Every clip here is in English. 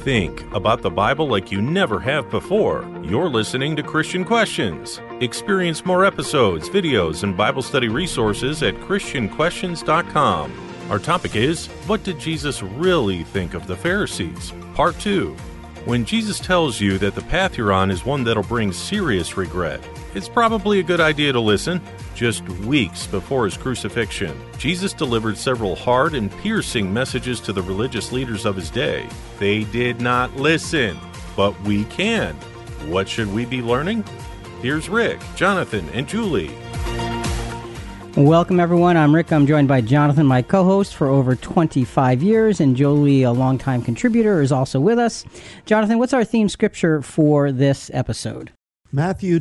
think about the Bible like you never have before, you're listening to Christian Questions. Experience more episodes, videos, and Bible study resources at ChristianQuestions.com. Our topic is, what did Jesus really think of the Pharisees? Part 2. When Jesus tells you that the path you're on is one that'll bring serious regret, it's probably a good idea to listen. Just weeks before his crucifixion, Jesus delivered several hard and piercing messages to the religious leaders of his day. They did not listen, but we can. What should we be learning? Here's Rick, Jonathan, and Julie. Welcome, everyone. I'm Rick. I'm joined by Jonathan, my co-host for over 25 years, and Julie, a longtime contributor, is also with us. Jonathan, what's our theme scripture for this episode? Matthew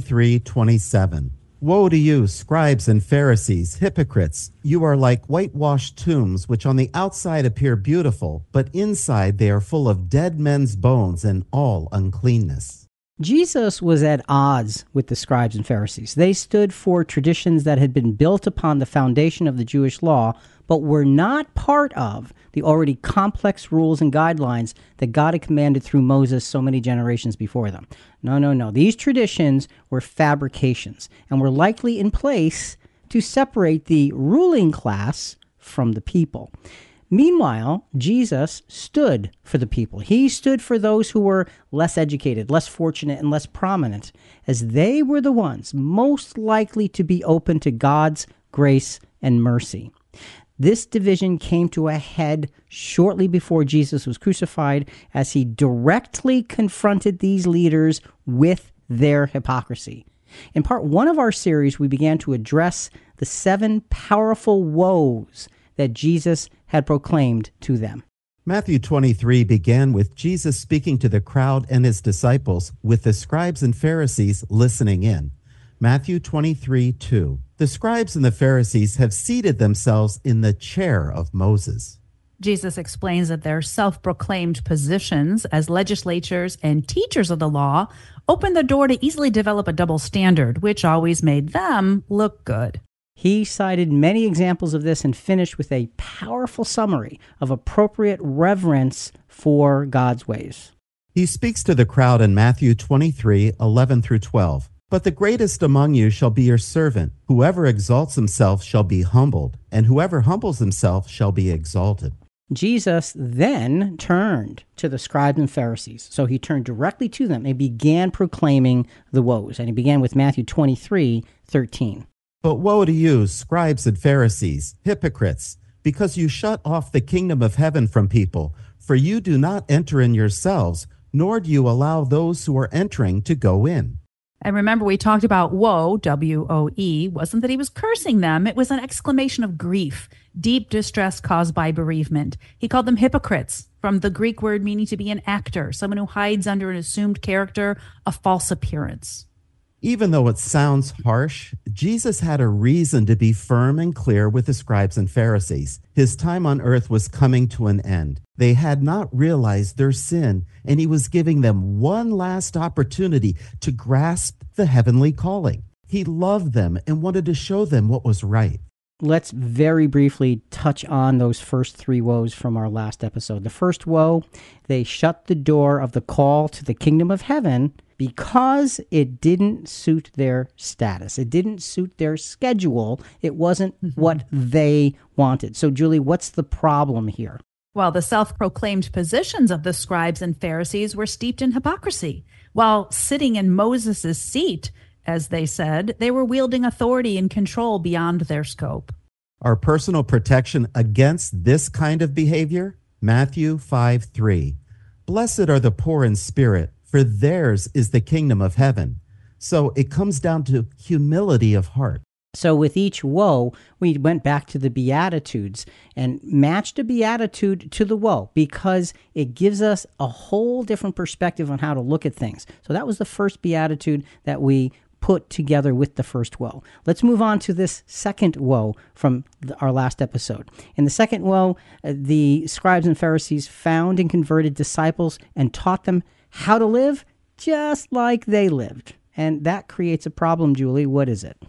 23:27. Woe to you, scribes and Pharisees, hypocrites! You are like whitewashed tombs, which on the outside appear beautiful, but inside they are full of dead men's bones and all uncleanness. Jesus was at odds with the scribes and Pharisees. They stood for traditions that had been built upon the foundation of the Jewish law, but were not part of the already complex rules and guidelines that God had commanded through Moses so many generations before them. No. These traditions were fabrications and were likely in place to separate the ruling class from the people. Meanwhile, Jesus stood for the people. He stood for those who were less educated, less fortunate, and less prominent, as they were the ones most likely to be open to God's grace and mercy. This division came to a head shortly before Jesus was crucified, as he directly confronted these leaders with their hypocrisy. In part 1 of our series, we began to address the 7 powerful woes that Jesus had proclaimed to them. Matthew 23 began with Jesus speaking to the crowd and his disciples, with the scribes and Pharisees listening in. Matthew 23:2. The scribes and the Pharisees have seated themselves in the chair of Moses. Jesus explains that their self-proclaimed positions as legislators and teachers of the law opened the door to easily develop a double standard, which always made them look good. He cited many examples of this and finished with a powerful summary of appropriate reverence for God's ways. He speaks to the crowd in Matthew 23:11-12. But the greatest among you shall be your servant. Whoever exalts himself shall be humbled, and whoever humbles himself shall be exalted. Jesus then turned to the scribes and Pharisees. So he turned directly to them and began proclaiming the woes. And he began with Matthew 23:13. But woe to you, scribes and Pharisees, hypocrites, because you shut off the kingdom of heaven from people, for you do not enter in yourselves, nor do you allow those who are entering to go in. And remember, we talked about woe, W-O-E, wasn't that he was cursing them. It was an exclamation of grief, deep distress caused by bereavement. He called them hypocrites, from the Greek word meaning to be an actor, someone who hides under an assumed character, a false appearance. Even though it sounds harsh, Jesus had a reason to be firm and clear with the scribes and Pharisees. His time on earth was coming to an end. They had not realized their sin, and he was giving them one last opportunity to grasp the heavenly calling. He loved them and wanted to show them what was right. Let's very briefly touch on those first 3 woes from our last episode. The first woe, they shut the door of the call to the kingdom of heaven because it didn't suit their status. It didn't suit their schedule. It wasn't what they wanted. So, Julie, what's the problem here? Well, the self-proclaimed positions of the scribes and Pharisees were steeped in hypocrisy. While sitting in Moses' seat, as they said, they were wielding authority and control beyond their scope. Our personal protection against this kind of behavior? Matthew 5:3. Blessed are the poor in spirit, for theirs is the kingdom of heaven. So it comes down to humility of heart. So with each woe, we went back to the Beatitudes and matched a Beatitude to the woe because it gives us a whole different perspective on how to look at things. So that was the first Beatitude that we put together with the first woe. Let's move on to this second woe from our last episode. In the second woe, the scribes and Pharisees found and converted disciples and taught them how to live just like they lived. And that creates a problem, Julie. What is it?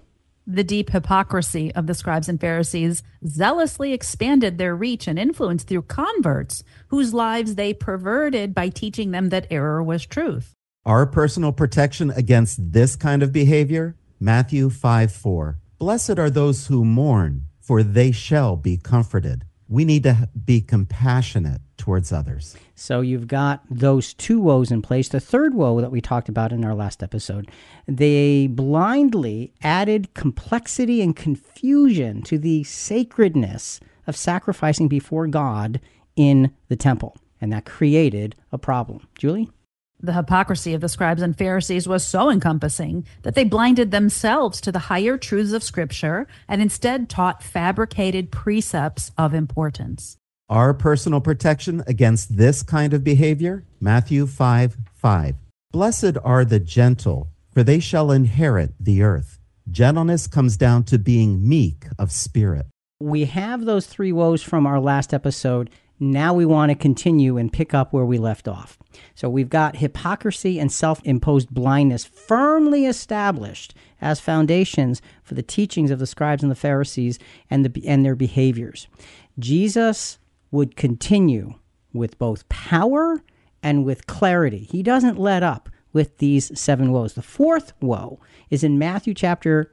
The deep hypocrisy of the scribes and Pharisees zealously expanded their reach and influence through converts whose lives they perverted by teaching them that error was truth. Our personal protection against this kind of behavior, Matthew 5:4. Blessed are those who mourn, for they shall be comforted. We need to be compassionate towards others. So you've got those two woes in place. The third woe that we talked about in our last episode, they blindly added complexity and confusion to the sacredness of sacrificing before God in the temple. And that created a problem. Julie? The hypocrisy of the scribes and Pharisees was so encompassing that they blinded themselves to the higher truths of Scripture and instead taught fabricated precepts of importance. Our personal protection against this kind of behavior, Matthew 5:5. Blessed are the gentle, for they shall inherit the earth. Gentleness comes down to being meek of spirit. We have those three woes from our last episode. Now we want to continue and pick up where we left off. So we've got hypocrisy and self-imposed blindness firmly established as foundations for the teachings of the scribes and the Pharisees and their behaviors. Jesus would continue with both power and with clarity. He doesn't let up with these seven woes. The fourth woe is in Matthew chapter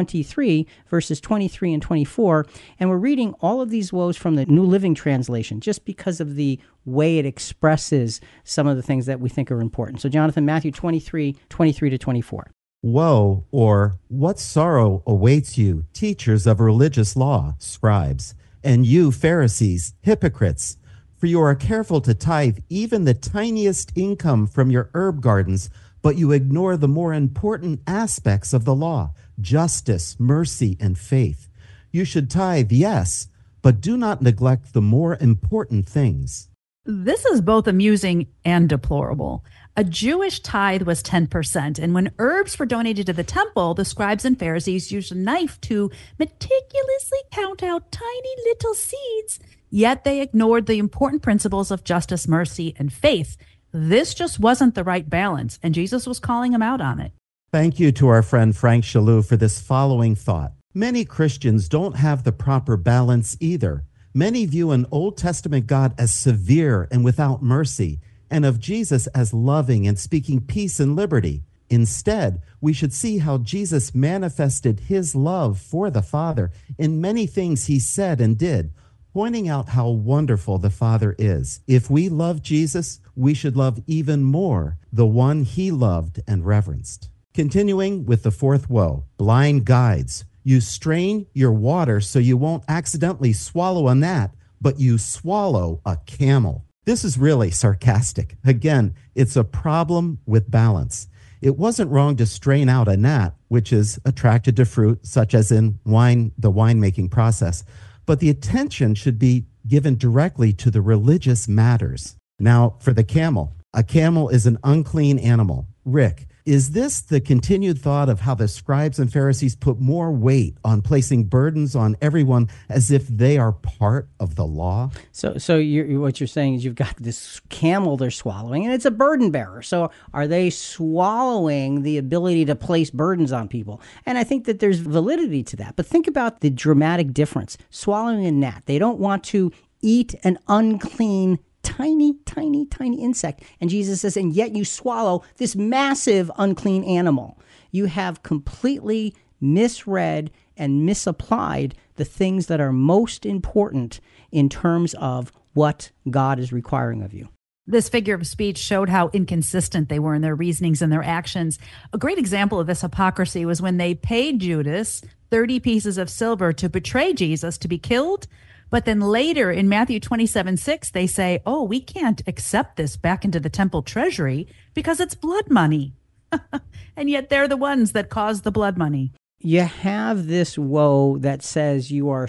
23, verses 23 and 24, and we're reading all of these woes from the New Living Translation just because of the way it expresses some of the things that we think are important. So Jonathan, Matthew 23 to 24. Woe, or what sorrow awaits you, teachers of religious law, scribes, and you, Pharisees, hypocrites, for you are careful to tithe even the tiniest income from your herb gardens, but you ignore the more important aspects of the law, justice, mercy, and faith. You should tithe, yes, but do not neglect the more important things. This is both amusing and deplorable. A Jewish tithe was 10%, and when herbs were donated to the temple, the scribes and Pharisees used a knife to meticulously count out tiny little seeds, yet they ignored the important principles of justice, mercy, and faith. This just wasn't the right balance, and Jesus was calling him out on it. Thank you to our friend Frank Shalou for this following thought. Many Christians don't have the proper balance either. Many view an Old Testament God as severe and without mercy, and of Jesus as loving and speaking peace and liberty. Instead, we should see how Jesus manifested his love for the Father in many things he said and did, pointing out how wonderful the Father is. If we love Jesus, we should love even more the one he loved and reverenced. Continuing with the fourth woe, blind guides. You strain your water so you won't accidentally swallow a gnat, but you swallow a camel. This is really sarcastic. Again, it's a problem with balance. It wasn't wrong to strain out a gnat, which is attracted to fruit, such as in wine, the winemaking process, but the attention should be given directly to the religious matters. Now, for the camel. A camel is an unclean animal. Rick, is this the continued thought of how the scribes and Pharisees put more weight on placing burdens on everyone as if they are part of the law? So what you're saying is you've got this camel they're swallowing, and it's a burden bearer. So are they swallowing the ability to place burdens on people? And I think that there's validity to that. But think about the dramatic difference. Swallowing a gnat. They don't want to eat an unclean tiny insect. And Jesus says, and yet you swallow this massive unclean animal. You have completely misread and misapplied the things that are most important in terms of what God is requiring of you. This figure of speech showed how inconsistent they were in their reasonings and their actions. A great example of this hypocrisy was when they paid Judas 30 pieces of silver to betray Jesus to be killed. But then later in Matthew 27:6, they say, oh, we can't accept this back into the temple treasury because it's blood money. And yet they're the ones that caused the blood money. You have this woe that says you are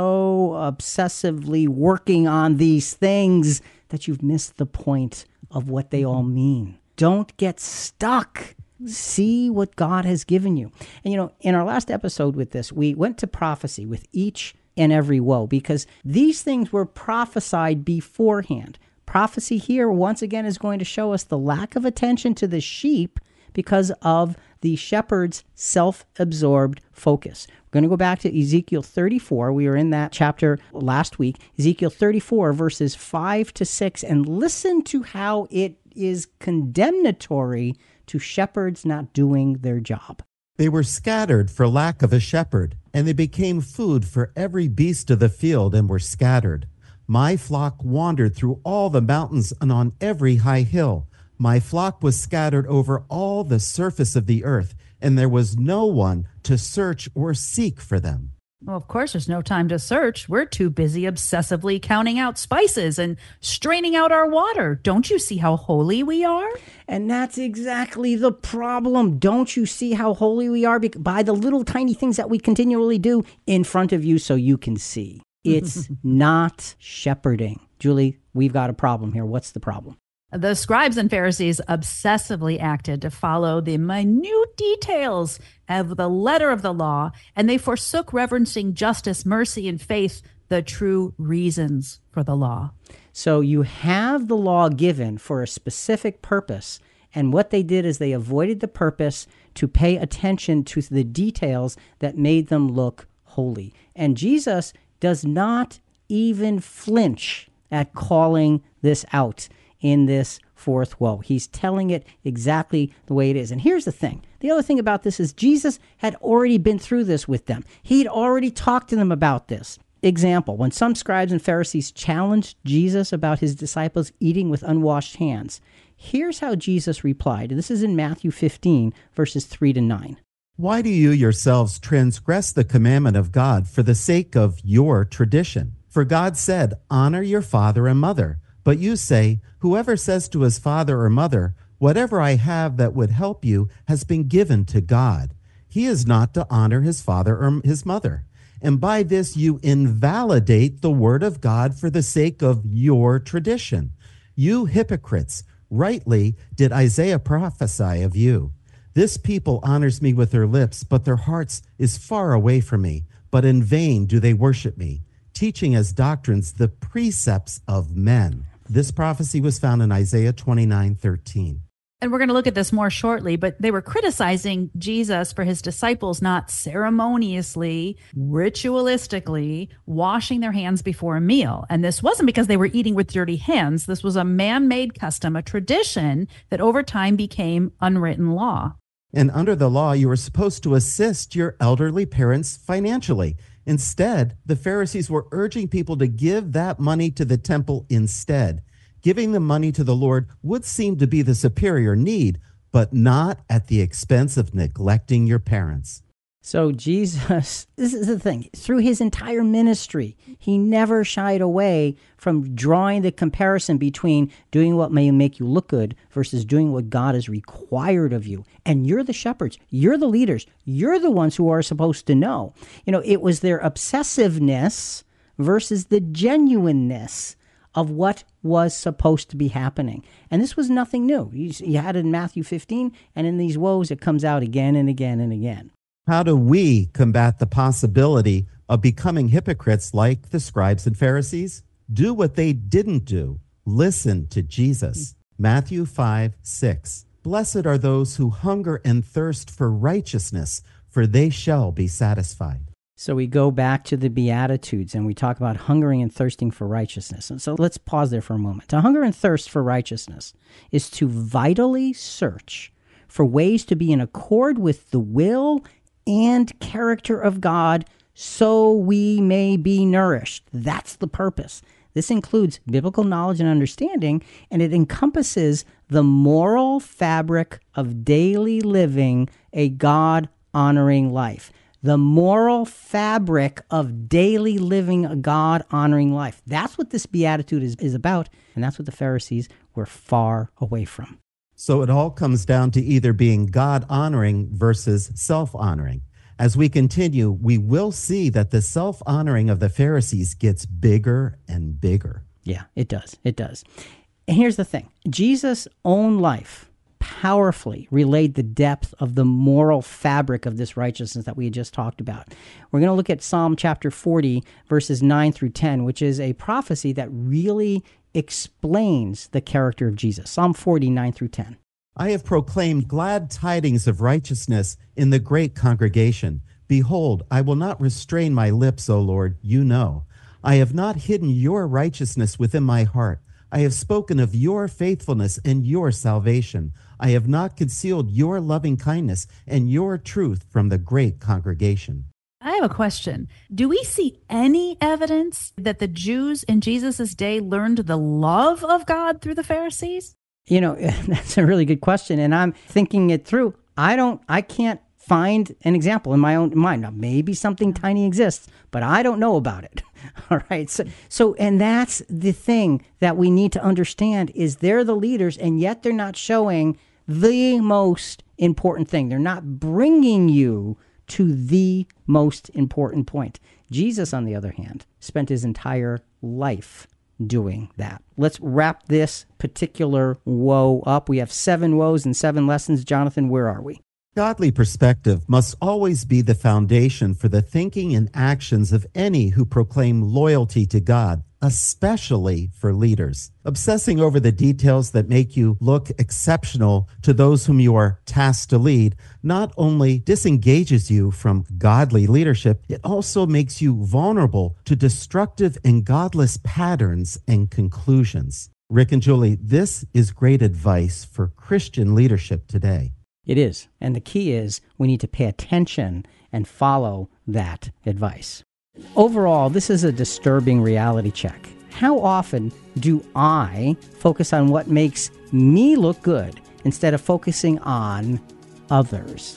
so obsessively working on these things that you've missed the point of what they all mean. Don't get stuck. See what God has given you. And, in our last episode with this, we went to prophecy with each and every woe, because these things were prophesied beforehand. Prophecy here, once again, is going to show us the lack of attention to the sheep because of the shepherd's self-absorbed focus. We're going to go back to Ezekiel 34. We were in that chapter last week. Ezekiel 34, verses 5 to 6, and listen to how it is condemnatory to shepherds not doing their job. They were scattered for lack of a shepherd, and they became food for every beast of the field and were scattered. My flock wandered through all the mountains and on every high hill. My flock was scattered over all the surface of the earth, and there was no one to search or seek for them. Well, of course, there's no time to search. We're too busy obsessively counting out spices and straining out our water. Don't you see how holy we are? And that's exactly the problem. Don't you see how holy we are by the little tiny things that we continually do in front of you so you can see? It's not shepherding. Julie, we've got a problem here. What's the problem? The scribes and Pharisees obsessively acted to follow the minute details of the letter of the law, and they forsook reverencing justice, mercy, and faith, the true reasons for the law. So you have the law given for a specific purpose, and what they did is they avoided the purpose to pay attention to the details that made them look holy. And Jesus does not even flinch at calling this out in this fourth woe. He's telling it exactly the way it is. And here's the thing. The other thing about this is Jesus had already been through this with them. He'd already talked to them about this. Example, when some scribes and Pharisees challenged Jesus about his disciples eating with unwashed hands, here's how Jesus replied. This is in Matthew 15, verses 3 to 9. Why do you yourselves transgress the commandment of God for the sake of your tradition? For God said, honor your father and mother. But you say, whoever says to his father or mother, whatever I have that would help you has been given to God. He is not to honor his father or his mother. And by this you invalidate the word of God for the sake of your tradition. You hypocrites, rightly did Isaiah prophesy of you. This people honors me with their lips, but their hearts is far away from me. But in vain do they worship me, teaching as doctrines the precepts of men. This prophecy was found in Isaiah 29:13. And we're going to look at this more shortly, but they were criticizing Jesus for his disciples not ceremoniously, ritualistically washing their hands before a meal. And this wasn't because they were eating with dirty hands. This was a man-made custom, a tradition that over time became unwritten law. And under the law, you were supposed to assist your elderly parents financially. Instead, the Pharisees were urging people to give that money to the temple instead. Giving the money to the Lord would seem to be the superior need, but not at the expense of neglecting your parents. So Jesus, this is the thing, through his entire ministry, he never shied away from drawing the comparison between doing what may make you look good versus doing what God has required of you. And you're the shepherds, you're the leaders, you're the ones who are supposed to know. You know, it was their obsessiveness versus the genuineness of what was supposed to be happening. And this was nothing new. You had it in Matthew 15, and in these woes, it comes out again and again and again. How do we combat the possibility of becoming hypocrites like the scribes and Pharisees? Do what they didn't do. Listen to Jesus. Matthew 5:6. Blessed are those who hunger and thirst for righteousness, for they shall be satisfied. So we go back to the Beatitudes and we talk about hungering and thirsting for righteousness. And so let's pause there for a moment. To hunger and thirst for righteousness is to vitally search for ways to be in accord with the will and character of God so we may be nourished. That's the purpose. This includes biblical knowledge and understanding, and it encompasses the moral fabric of daily living a God-honoring life. The moral fabric of daily living a God-honoring life. That's what this beatitude is about, and that's what the Pharisees were far away from. So it all comes down to either being God-honoring versus self-honoring. As we continue, we will see that the self-honoring of the Pharisees gets bigger and bigger. Yeah, it does. It does. And here's the thing. Jesus' own life powerfully relayed the depth of the moral fabric of this righteousness that we had just talked about. We're going to look at Psalm chapter 40, verses 9 through 10, which is a prophecy that really explains the character of Jesus. Psalm 40, 9 through 10. I have proclaimed glad tidings of righteousness in the great congregation. Behold, I will not restrain my lips, O Lord, you know. I have not hidden your righteousness within my heart. I have spoken of your faithfulness and your salvation. I have not concealed your loving kindness and your truth from the great congregation. I have a question. Do we see any evidence that the Jews in Jesus' day learned the love of God through the Pharisees? That's a really good question. And I'm thinking it through. I can't find an example in my own mind. Now, maybe something tiny exists, but I don't know about it. All right. So, and that's the thing that we need to understand is they're the leaders, and yet they're not showing the most important thing. They're not bringing you to the most important point. Jesus, on the other hand, spent his entire life doing that. Let's wrap this particular woe up. We have 7 woes and 7 lessons. Jonathan, where are we? Godly perspective must always be the foundation for the thinking and actions of any who proclaim loyalty to God, especially for leaders. Obsessing over the details that make you look exceptional to those whom you are tasked to lead not only disengages you from godly leadership, it also makes you vulnerable to destructive and godless patterns and conclusions. Rick and Julie, this is great advice for Christian leadership today. It is. And the key is we need to pay attention and follow that advice. Overall, this is a disturbing reality check. How often do I focus on what makes me look good instead of focusing on others?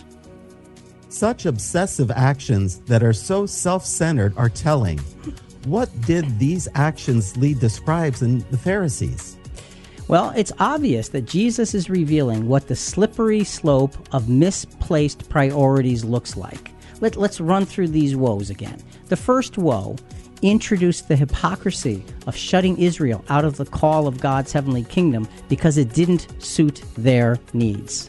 Such obsessive actions that are so self-centered are telling. What did these actions lead the scribes and the Pharisees? Well, it's obvious that Jesus is revealing what the slippery slope of misplaced priorities looks like. Let's run through these woes again. The first woe introduced the hypocrisy of shutting Israel out of the call of God's heavenly kingdom because it didn't suit their needs.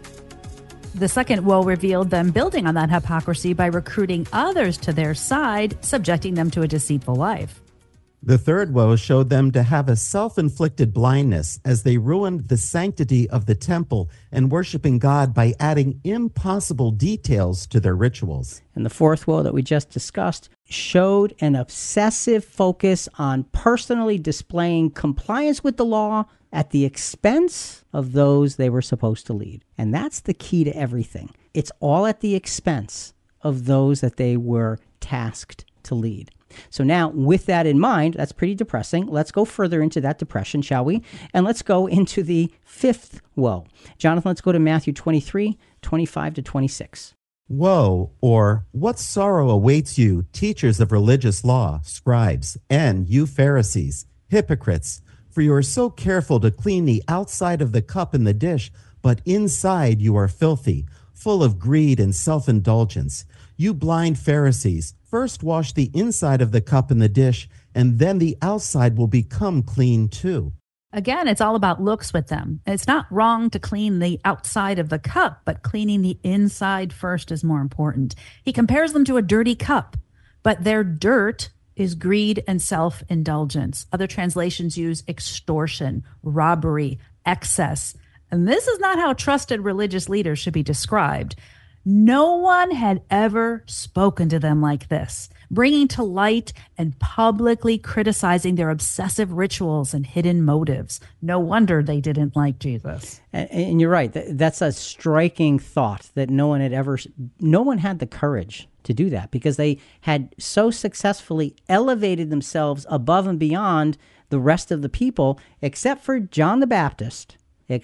The second woe revealed them building on that hypocrisy by recruiting others to their side, subjecting them to a deceitful life. The third woe showed them to have a self-inflicted blindness as they ruined the sanctity of the temple and worshiping God by adding impossible details to their rituals. And the fourth woe that we just discussed showed an obsessive focus on personally displaying compliance with the law at the expense of those they were supposed to lead. And that's the key to everything. It's all at the expense of those that they were tasked to lead. So now, with that in mind, that's pretty depressing. Let's go further into that depression, shall we? And let's go into the fifth woe. Jonathan, let's go to Matthew 23, 25 to 26. Woe, or what sorrow awaits you, teachers of religious law, scribes, and you Pharisees, hypocrites, for you are so careful to clean the outside of the cup and the dish, but inside you are filthy, full of greed and self-indulgence. You blind Pharisees, first wash the inside of the cup and the dish, and then the outside will become clean too. Again, it's all about looks with them. It's not wrong to clean the outside of the cup, but cleaning the inside first is more important. He compares them to a dirty cup, but their dirt is greed and self-indulgence. Other translations use extortion, robbery, excess. And this is not how trusted religious leaders should be described. No one had ever spoken to them like this, bringing to light and publicly criticizing their obsessive rituals and hidden motives. No wonder they didn't like Jesus. And you're right. That's a striking thought that no one had the courage to do that because they had so successfully elevated themselves above and beyond the rest of the people, except for John the Baptist,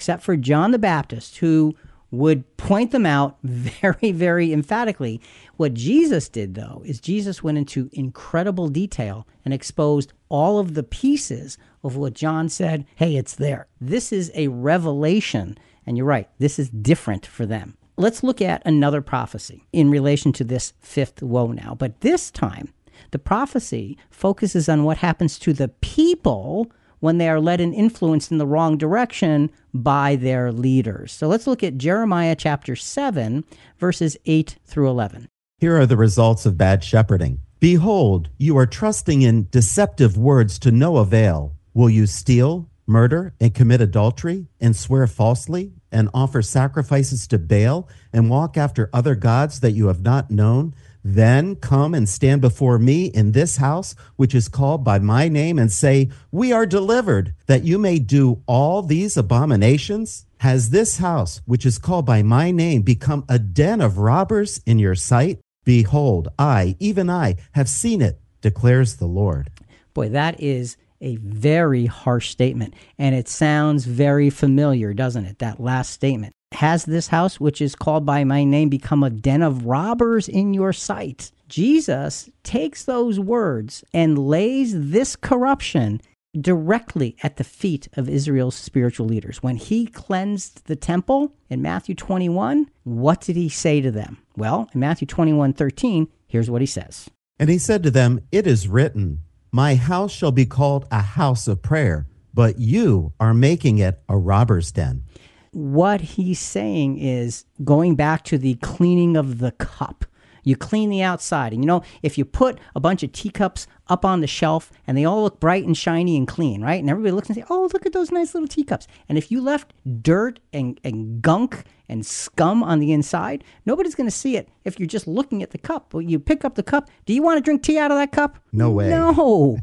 who would point them out very, very emphatically. What Jesus did, though, is Jesus went into incredible detail and exposed all of the pieces of what John said, hey, it's there. This is a revelation, and you're right, this is different for them. Let's look at another prophecy in relation to this fifth woe now, but this time, the prophecy focuses on what happens to the people when they are led and influenced in the wrong direction by their leaders. So let's look at Jeremiah chapter 7, verses 8 through 11. Here are the results of bad shepherding. Behold, you are trusting in deceptive words to no avail. Will you steal? murder and commit adultery and swear falsely and offer sacrifices to Baal and walk after other gods that you have not known, then come and stand before me in this house, which is called by my name, and say, we are delivered, that you may do all these abominations? Has this house, which is called by my name, become a den of robbers in your sight? Behold, I, even I, have seen it, declares the Lord. Boy, that is a very harsh statement, and it sounds very familiar, doesn't it? That last statement. Has this house, which is called by my name, become a den of robbers in your sight? Jesus takes those words and lays this corruption directly at the feet of Israel's spiritual leaders. When he cleansed the temple in Matthew 21, what did he say to them? Well, in Matthew 21:13, here's what he says. And he said to them, it is written, my house shall be called a house of prayer, but you are making it a robber's den. What he's saying is going back to the cleaning of the cup. You clean the outside. And if you put a bunch of teacups up on the shelf and they all look bright and shiny and clean, right? And everybody looks and say, oh, look at those nice little teacups. And if you left dirt and gunk and scum on the inside, nobody's going to see it if you're just looking at the cup. Well, you pick up the cup. Do you want to drink tea out of that cup? No way. No.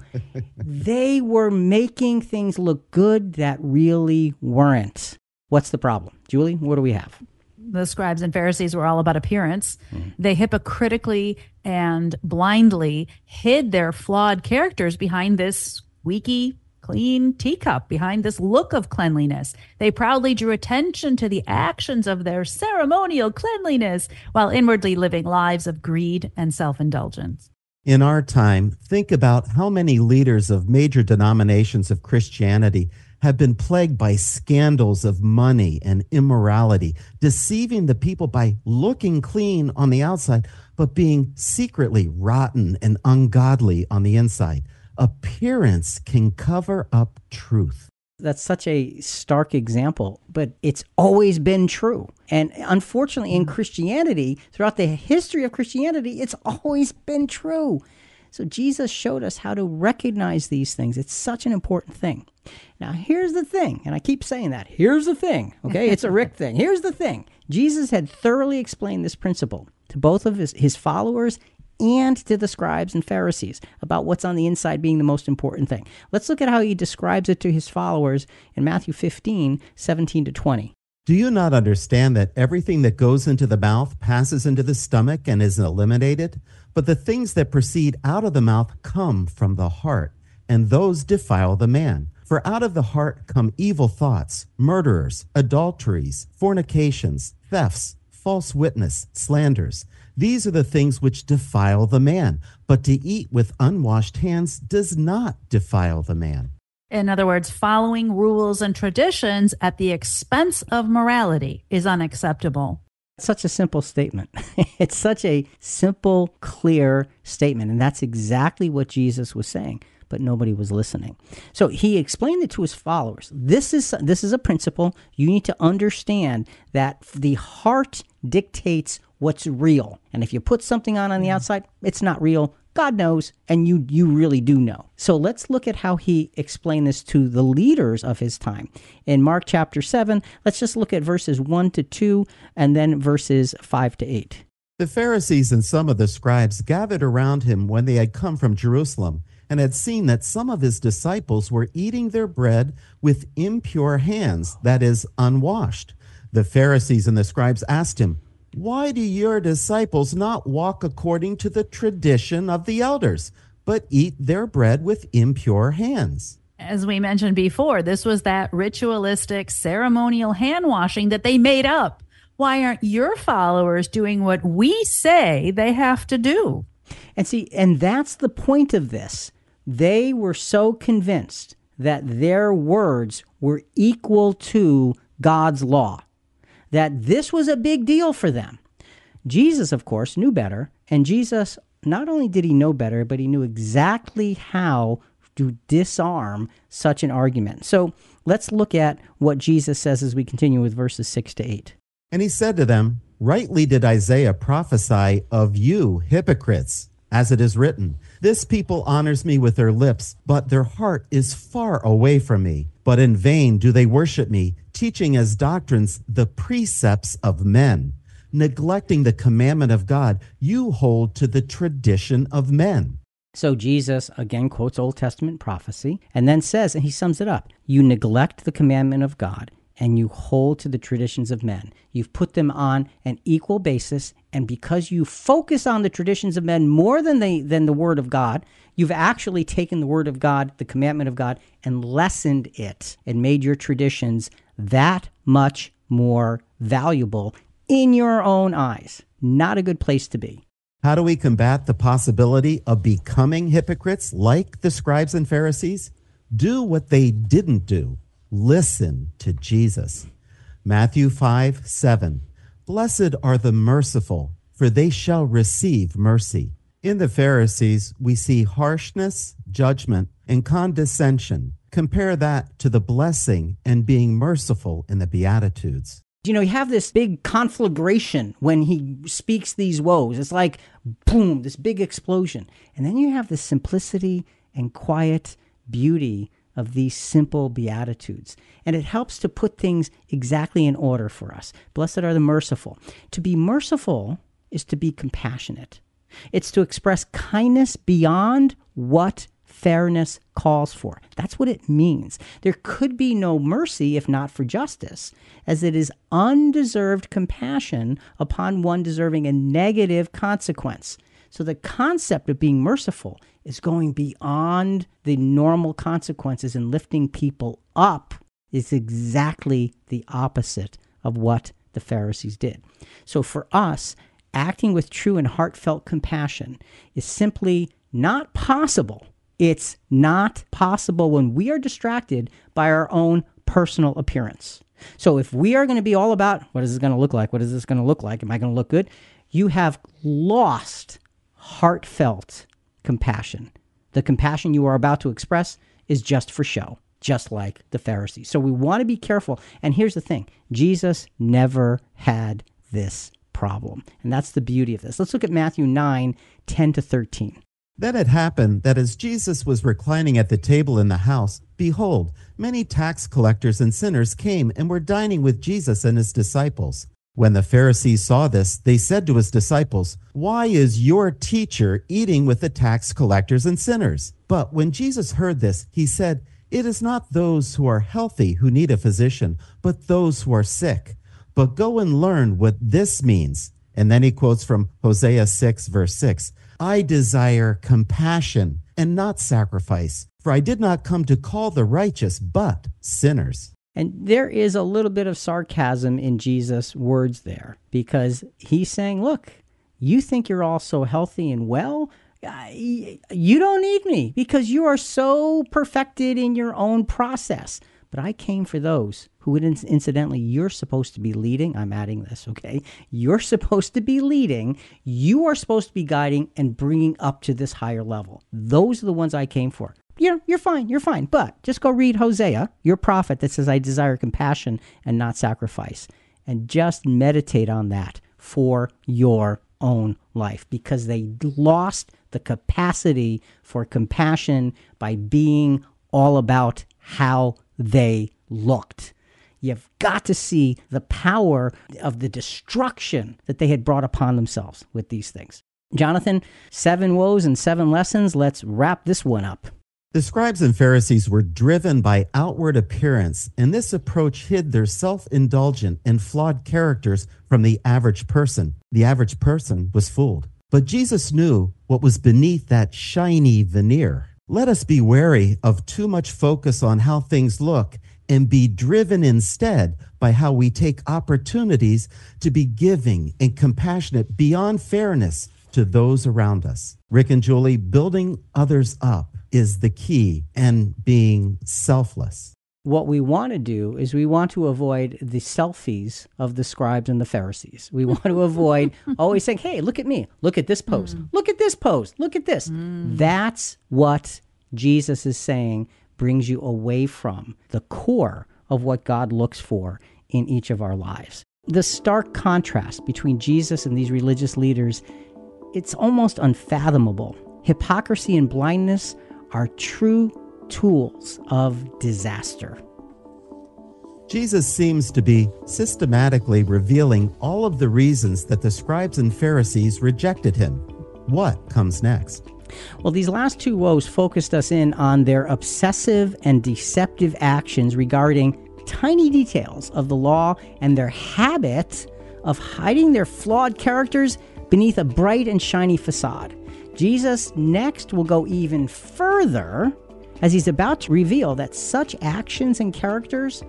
They were making things look good that really weren't. What's the problem? Julie, what do we have? The scribes and Pharisees were all about appearance. They hypocritically and blindly hid their flawed characters behind this squeaky, clean teacup, behind this look of cleanliness. They proudly drew attention to the actions of their ceremonial cleanliness while inwardly living lives of greed and self-indulgence. In our time, think about how many leaders of major denominations of Christianity have been plagued by scandals of money and immorality, deceiving the people by looking clean on the outside, but being secretly rotten and ungodly on the inside. Appearance can cover up truth. That's such a stark example, but it's always been true. And unfortunately, in Christianity, throughout the history of Christianity, it's always been true. So Jesus showed us how to recognize these things. It's such an important thing. Now, here's the thing, and I keep saying that. Here's the thing, okay? It's a Rick thing. Here's the thing. Jesus had thoroughly explained this principle to both of his followers and to the scribes and Pharisees about what's on the inside being the most important thing. Let's look at how he describes it to his followers in Matthew 15:17-20. Do you not understand that everything that goes into the mouth passes into the stomach and is eliminated? But the things that proceed out of the mouth come from the heart, and those defile the man. For out of the heart come evil thoughts, murderers, adulteries, fornications, thefts, false witness, slanders. These are the things which defile the man. But to eat with unwashed hands does not defile the man. In other words, following rules and traditions at the expense of morality is unacceptable. It's such a simple statement. It's such a simple, clear statement. And that's exactly what Jesus was saying, but nobody was listening. So he explained it to his followers. This is a principle. You need to understand that the heart dictates what's real. And if you put something on the outside, it's not real. God knows, and you really do know. So let's look at how he explained this to the leaders of his time. In Mark chapter 7, let's just look at verses 1-2 and then verses 5-8. The Pharisees and some of the scribes gathered around him when they had come from Jerusalem and had seen that some of his disciples were eating their bread with impure hands, that is, unwashed. The Pharisees and the scribes asked him, why do your disciples not walk according to the tradition of the elders, but eat their bread with impure hands? As we mentioned before, this was that ritualistic ceremonial hand washing that they made up. Why aren't your followers doing what we say they have to do? And that's the point of this. They were so convinced that their words were equal to God's law, that this was a big deal for them. Jesus, of course, knew better, and Jesus, not only did he know better, but he knew exactly how to disarm such an argument. So let's look at what Jesus says as we continue with verses 6-8. And he said to them, rightly did Isaiah prophesy of you, hypocrites. As it is written, "This people honors me with their lips, but their heart is far away from me. But in vain do they worship me, teaching as doctrines the precepts of men. Neglecting the commandment of God, you hold to the tradition of men." So Jesus again quotes Old Testament prophecy and then says, and he sums it up, you neglect the commandment of God and you hold to the traditions of men. You've put them on an equal basis, and because you focus on the traditions of men more than the Word of God, you've actually taken the Word of God, the commandment of God, and lessened it and made your traditions that much more valuable in your own eyes. Not a good place to be. How do we combat the possibility of becoming hypocrites like the scribes and Pharisees? Do what they didn't do. Listen to Jesus. Matthew 5:7. Blessed are the merciful, for they shall receive mercy. In the Pharisees, we see harshness, judgment, and condescension. Compare that to the blessing and being merciful in the Beatitudes. You know, you have this big conflagration when he speaks these woes. It's like, boom, this big explosion. And then you have the simplicity and quiet beauty of these simple Beatitudes. And it helps to put things exactly in order for us. Blessed are the merciful. To be merciful is to be compassionate. It's to express kindness beyond what fairness calls for. That's what it means. There could be no mercy if not for justice, as it is undeserved compassion upon one deserving a negative consequence. So the concept of being merciful is going beyond the normal consequences and lifting people up is exactly the opposite of what the Pharisees did. So for us, acting with true and heartfelt compassion is simply not possible. It's not possible when we are distracted by our own personal appearance. So if we are going to be all about, what is this going to look like? What is this going to look like? Am I going to look good? You have lost heartfelt compassion. The compassion you are about to express is just for show, just like the Pharisees. So we want to be careful. And here's the thing. Jesus never had this problem. And that's the beauty of this. Let's look at Matthew 9:10-13. Then it happened that as Jesus was reclining at the table in the house, behold, many tax collectors and sinners came and were dining with Jesus and his disciples. When the Pharisees saw this, they said to his disciples, "Why is your teacher eating with the tax collectors and sinners?" But when Jesus heard this, he said, "It is not those who are healthy who need a physician, but those who are sick. But go and learn what this means." And then he quotes from Hosea 6:6. "I desire compassion and not sacrifice, for I did not come to call the righteous, but sinners." And there is a little bit of sarcasm in Jesus' words there, because he's saying, look, you think you're all so healthy and well? You don't need me because you are so perfected in your own process. But I came for those who, incidentally, you're supposed to be leading. I'm adding this, okay? You're supposed to be leading. You are supposed to be guiding and bringing up to this higher level. Those are the ones I came for. You're fine. But just go read Hosea, your prophet that says, I desire compassion and not sacrifice. And just meditate on that for your own life, because they lost the capacity for compassion by being all about how they looked. You've got to see the power of the destruction that they had brought upon themselves with these things. Jonathan, 7 woes and 7 lessons. Let's wrap this one up. The scribes and Pharisees were driven by outward appearance, and this approach hid their self-indulgent and flawed characters from the average person. The average person was fooled. But Jesus knew what was beneath that shiny veneer. Let us be wary of too much focus on how things look and be driven instead by how we take opportunities to be giving and compassionate beyond fairness to those around us. Rick and Julie, building others up is the key, and being selfless. What we want to do is we want to avoid the selfies of the scribes and the Pharisees. We want to avoid always saying, hey, look at me. Look at this pose. Look at this pose. Look at this. That's what Jesus is saying brings you away from the core of what God looks for in each of our lives. The stark contrast between Jesus and these religious leaders it's almost unfathomable. Hypocrisy and blindness are true tools of disaster. Jesus seems to be systematically revealing all of the reasons that the scribes and Pharisees rejected him. What comes next? Well, these last two woes focused us in on their obsessive and deceptive actions regarding tiny details of the law and their habit of hiding their flawed characters beneath a bright and shiny facade. Jesus next will go even further as he's about to reveal that such actions and characters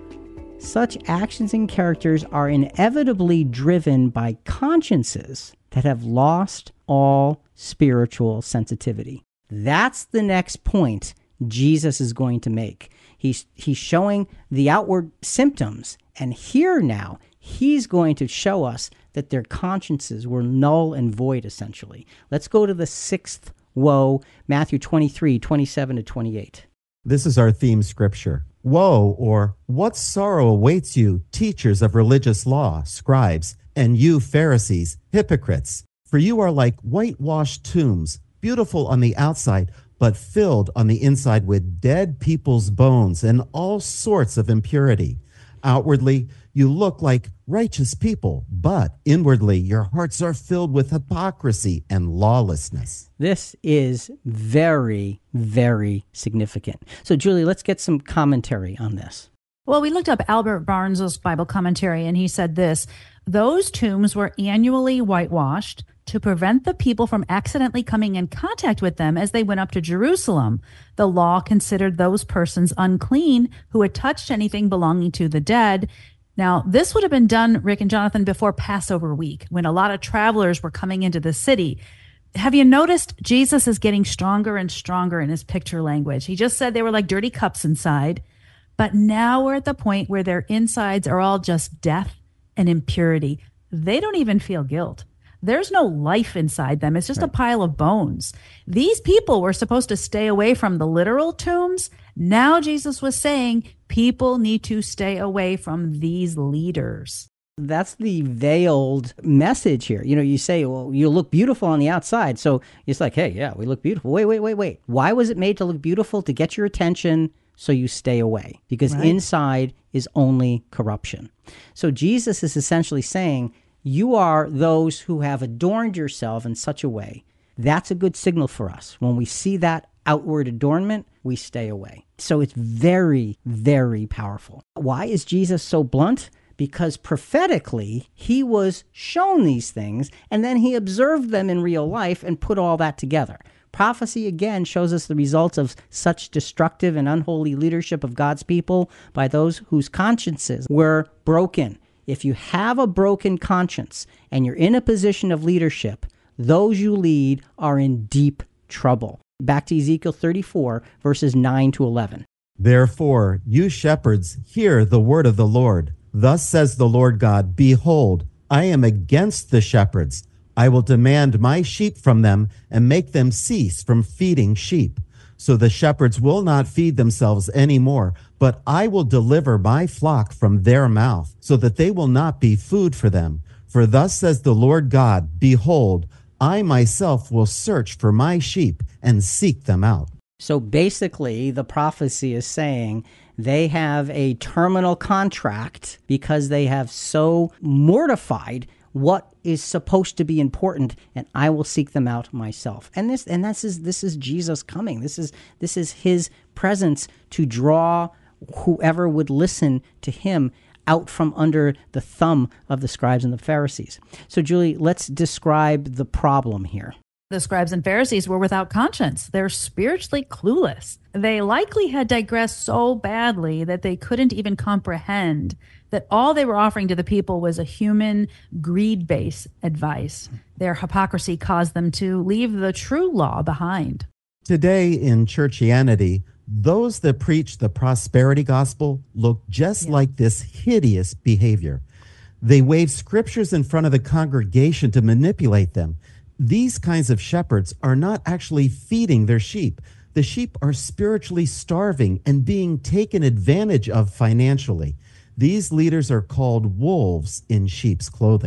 are inevitably driven by consciences that have lost all spiritual sensitivity. That's the next point Jesus is going to make. He's showing the outward symptoms, and here now he's going to show us that their consciences were null and void, essentially. Let's go to the sixth woe, Matthew 23, 27 to 28. This is our theme scripture. Woe, or what sorrow awaits you, teachers of religious law, scribes, and you, Pharisees, hypocrites! For you are like whitewashed tombs, beautiful on the outside, but filled on the inside with dead people's bones and all sorts of impurity. Outwardly, you look like righteous people, but inwardly your hearts are filled with hypocrisy and lawlessness. This is very, very significant. So, Julie, let's get some commentary on this. Well, we looked up Albert Barnes' Bible commentary, and he said this: those tombs were annually whitewashed to prevent the people from accidentally coming in contact with them as they went up to Jerusalem. The law considered those persons unclean who had touched anything belonging to the dead. Now, this would have been done, Rick and Jonathan, before Passover week, when a lot of travelers were coming into the city. Have you noticed Jesus is getting stronger and stronger in his picture language? He just said they were like dirty cups inside, but now we're at the point where their insides are all just death and impurity. They don't even feel guilt. There's no life inside them. It's just a pile of bones. These people were supposed to stay away from the literal tombs. Now Jesus was saying people need to stay away from these leaders. That's the veiled message here. You know, you say, well, you look beautiful on the outside. So it's like, hey, yeah, we look beautiful. Wait. Why was it made to look beautiful? To get your attention so you stay away. Because inside is only corruption. So Jesus is essentially saying, you are those who have adorned yourself in such a way. That's a good signal for us. When we see that outward adornment, we stay away. So it's very, very powerful. Why is Jesus so blunt? Because prophetically, he was shown these things, and then he observed them in real life and put all that together. Prophecy, again, shows us the results of such destructive and unholy leadership of God's people by those whose consciences were broken. If you have a broken conscience and you're in a position of leadership, those you lead are in deep trouble. Back to Ezekiel 34, verses 9 to 11. Therefore, you shepherds, hear the word of the Lord. Thus says the Lord God, behold, I am against the shepherds. I will demand my sheep from them and make them cease from feeding sheep. So the shepherds will not feed themselves anymore, but I will deliver my flock from their mouth, so that they will not be food for them. For thus says the Lord God, behold, I myself will search for my sheep and seek them out. So basically, the prophecy is saying they have a terminal contract because they have so mortified what is supposed to be important, and I will seek them out myself. And this is Jesus coming. This is his presence to draw whoever would listen to him out from under the thumb of the scribes and the Pharisees. So, Julie, let's describe the problem here. The scribes and Pharisees were without conscience. They're spiritually clueless. They likely had digressed so badly that they couldn't even comprehend that all they were offering to the people was a human, greed-based advice. Their hypocrisy caused them to leave the true law behind. Today in churchianity, those that preach the prosperity gospel look just like this hideous behavior. They wave scriptures in front of the congregation to manipulate them. These kinds of shepherds are not actually feeding their sheep. The sheep are spiritually starving and being taken advantage of financially. These leaders are called wolves in sheep's clothing.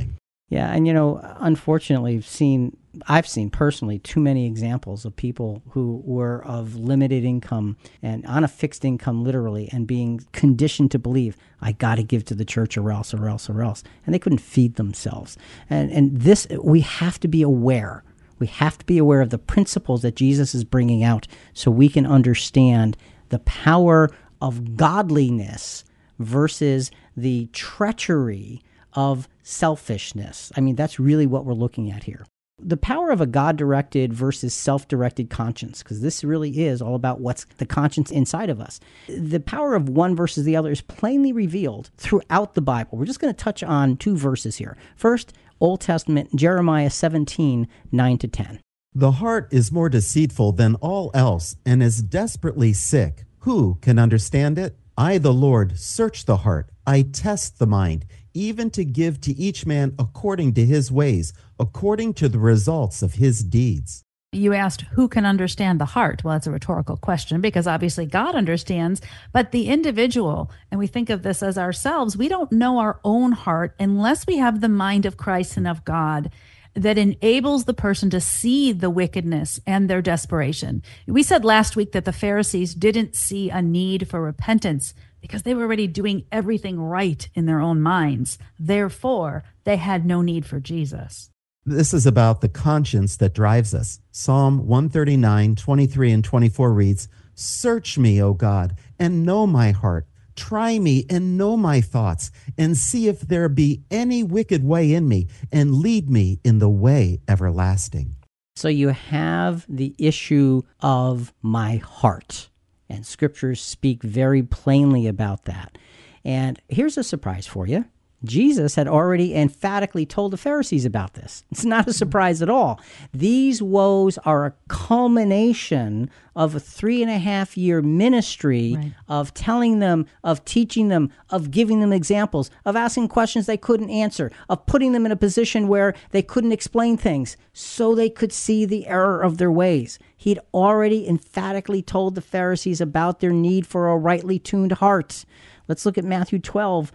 Yeah, and unfortunately, I've seen personally too many examples of people who were of limited income and on a fixed income, literally, and being conditioned to believe, I got to give to the church or else, and they couldn't feed themselves. And this, we have to be aware. We have to be aware of the principles that Jesus is bringing out so we can understand the power of godliness versus the treachery of selfishness. I mean, that's really what we're looking at here. The power of a God-directed versus self-directed conscience, because this really is all about what's the conscience inside of us. The power of one versus the other is plainly revealed throughout the Bible. We're just going to touch on two verses here. First, Old Testament, Jeremiah 17, 9-10. The heart is more deceitful than all else and is desperately sick. Who can understand it? I, the Lord, search the heart. I test the mind, even to give to each man according to his ways, according to the results of his deeds. You asked who can understand the heart. Well, that's a rhetorical question because obviously God understands, but the individual, and we think of this as ourselves, we don't know our own heart unless we have the mind of Christ and of God that enables the person to see the wickedness and their desperation. We said last week that the Pharisees didn't see a need for repentance because they were already doing everything right in their own minds. Therefore, they had no need for Jesus. This is about the conscience that drives us. Psalm 139, 23 and 24 reads, Search me, O God, and know my heart. Try me and know my thoughts, and see if there be any wicked way in me, and lead me in the way everlasting. So you have the issue of my heart, and scriptures speak very plainly about that. And here's a surprise for you. Jesus had already emphatically told the Pharisees about this. It's not a surprise at all. These woes are a culmination of a 3.5-year ministry of telling them, of teaching them, of giving them examples, of asking questions they couldn't answer, of putting them in a position where they couldn't explain things so they could see the error of their ways. He'd already emphatically told the Pharisees about their need for a rightly tuned heart. Let's look at Matthew 12,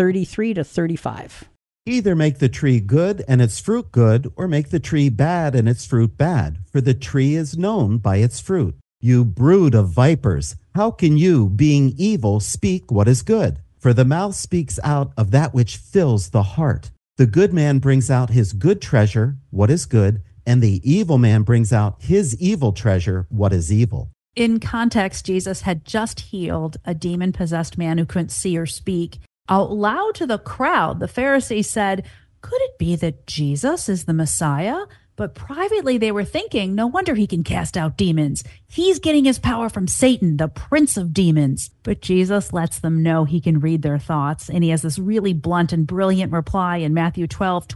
33-35. Either make the tree good and its fruit good, or make the tree bad and its fruit bad, for the tree is known by its fruit. You brood of vipers, how can you, being evil, speak what is good? For the mouth speaks out of that which fills the heart. The good man brings out his good treasure, what is good, and the evil man brings out his evil treasure, what is evil. In context, Jesus had just healed a demon-possessed man who couldn't see or speak. Out loud to the crowd, the Pharisees said, could it be that Jesus is the Messiah? But privately they were thinking, no wonder he can cast out demons. He's getting his power from Satan, the prince of demons. But Jesus lets them know he can read their thoughts. And he has this really blunt and brilliant reply in Matthew 12,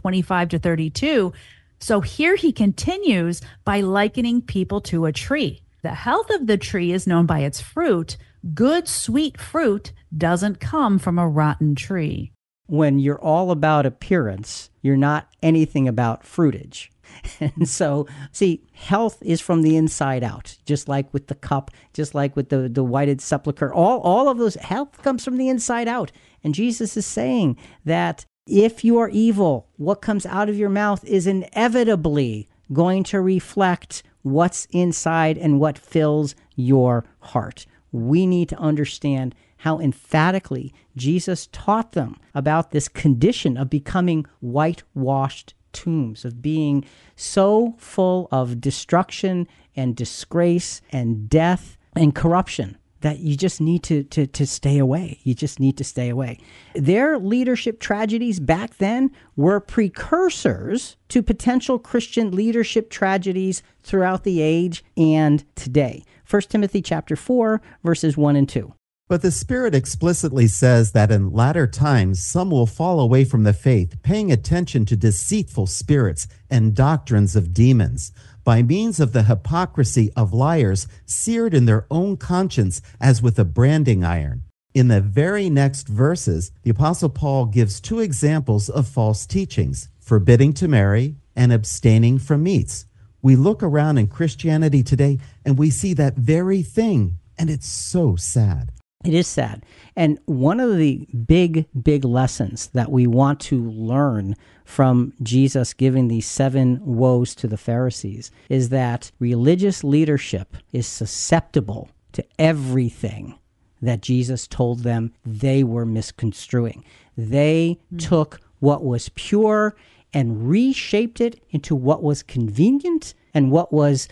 25-32. So here he continues by likening people to a tree. The health of the tree is known by its fruit. Good, sweet fruit doesn't come from a rotten tree. When you're all about appearance, you're not anything about fruitage. And so, see, health is from the inside out, just like with the cup, just like with the whited sepulchre. All of those, health comes from the inside out. And Jesus is saying that if you are evil, what comes out of your mouth is inevitably going to reflect what's inside and what fills your heart. We need to understand how emphatically Jesus taught them about this condition of becoming whitewashed tombs, of being so full of destruction and disgrace and death and corruption that you just need to stay away. You just need to stay away. Their leadership tragedies back then were precursors to potential Christian leadership tragedies throughout the age and today. 1 Timothy chapter 4, verses 1 and 2. But the Spirit explicitly says that in latter times some will fall away from the faith, paying attention to deceitful spirits and doctrines of demons, by means of the hypocrisy of liars seared in their own conscience as with a branding iron. In the very next verses, the Apostle Paul gives two examples of false teachings, forbidding to marry and abstaining from meats. We look around in Christianity today and we see that very thing, and it's so sad. It is sad. And one of the big lessons that we want to learn from Jesus giving these 7 woes to the Pharisees is that religious leadership is susceptible to everything that Jesus told them they were misconstruing. They took what was pure and reshaped it into what was convenient and what was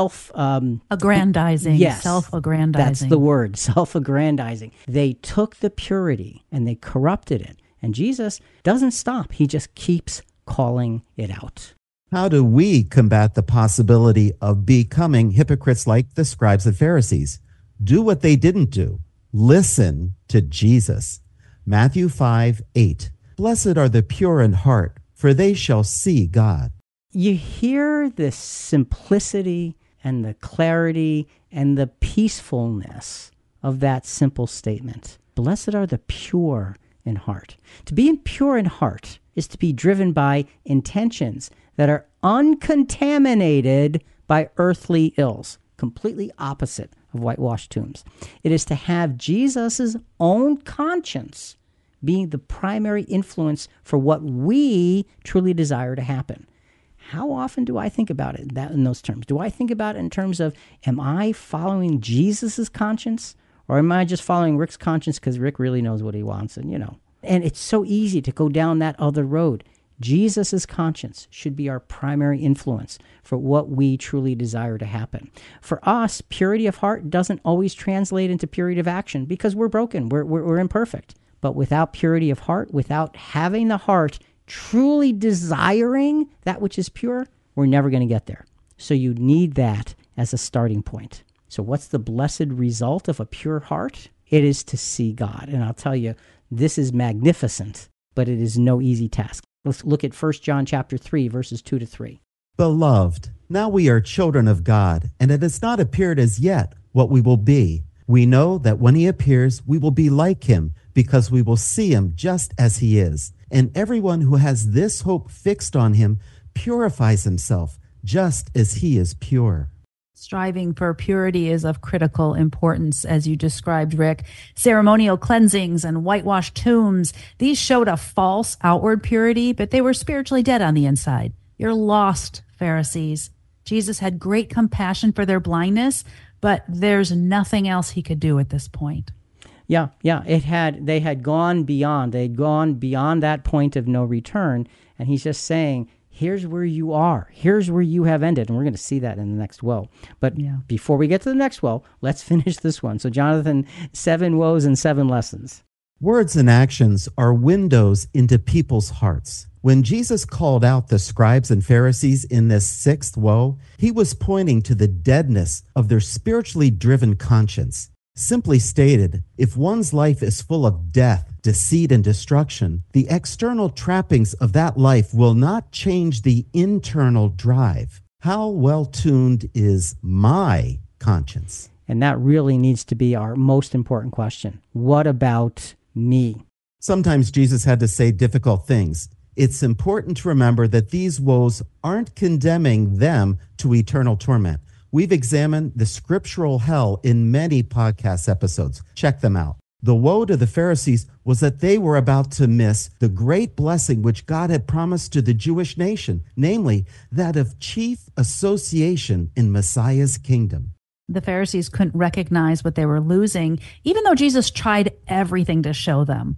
aggrandizing. Yes, self-aggrandizing. That's the word, self-aggrandizing. They took the purity and they corrupted it. And Jesus doesn't stop. He just keeps calling it out. How do we combat the possibility of becoming hypocrites like the scribes and Pharisees? Do what they didn't do. Listen to Jesus. Matthew 5:8. Blessed are the pure in heart, for they shall see God. You hear the simplicity and the clarity and the peacefulness of that simple statement. Blessed are the pure in heart. To be pure in heart is to be driven by intentions that are uncontaminated by earthly ills, completely opposite of whitewashed tombs. It is to have Jesus's own conscience being the primary influence for what we truly desire to happen. How often do I think about it in those terms? Do I think about it in terms of, am I following Jesus's conscience, or am I just following Rick's conscience because Rick really knows what he wants? And it's so easy to go down that other road. Jesus's conscience should be our primary influence for what we truly desire to happen. For us, purity of heart doesn't always translate into purity of action because we're broken, we're imperfect. But without purity of heart, without having the heart truly desiring that which is pure, we're never going to get there. So you need that as a starting point. So what's the blessed result of a pure heart? It is to see God. And I'll tell you, this is magnificent, but it is no easy task. Let's look at 1 John chapter 3, verses 2-3. Beloved, now we are children of God, and it has not appeared as yet what we will be. We know that when he appears, we will be like him, because we will see him just as he is. And everyone who has this hope fixed on him purifies himself, just as he is pure. Striving for purity is of critical importance, as you described, Rick. Ceremonial cleansings and whitewashed tombs, these showed a false outward purity, but they were spiritually dead on the inside. You're lost, Pharisees. Jesus had great compassion for their blindness, but there's nothing else he could do at this point. Yeah. They had gone beyond. They'd gone beyond that point of no return, and he's just saying, here's where you are. Here's where you have ended. And we're going to see that in the next woe. But before we get to the next woe, let's finish this one. So, Jonathan, 7 woes and 7 lessons. Words and actions are windows into people's hearts. When Jesus called out the scribes and Pharisees in this 6th woe, he was pointing to the deadness of their spiritually driven conscience. Simply stated, if one's life is full of death, deceit, and destruction, the external trappings of that life will not change the internal drive. How well-tuned is my conscience? And that really needs to be our most important question. What about me? Sometimes Jesus had to say difficult things. It's important to remember that these woes aren't condemning them to eternal torment. We've examined the scriptural hell in many podcast episodes. Check them out. The woe to the Pharisees was that they were about to miss the great blessing which God had promised to the Jewish nation, namely that of chief association in Messiah's kingdom. The Pharisees couldn't recognize what they were losing, even though Jesus tried everything to show them.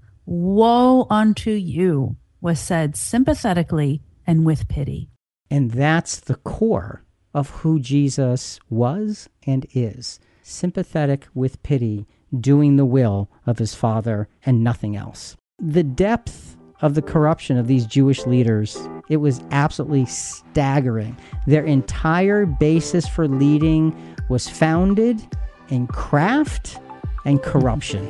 Woe unto you was said sympathetically and with pity. And that's the core of who Jesus was and is. Sympathetic with pity, doing the will of his Father and nothing else. The depth of the corruption of these Jewish leaders, it was absolutely staggering. Their entire basis for leading was founded in craft and corruption.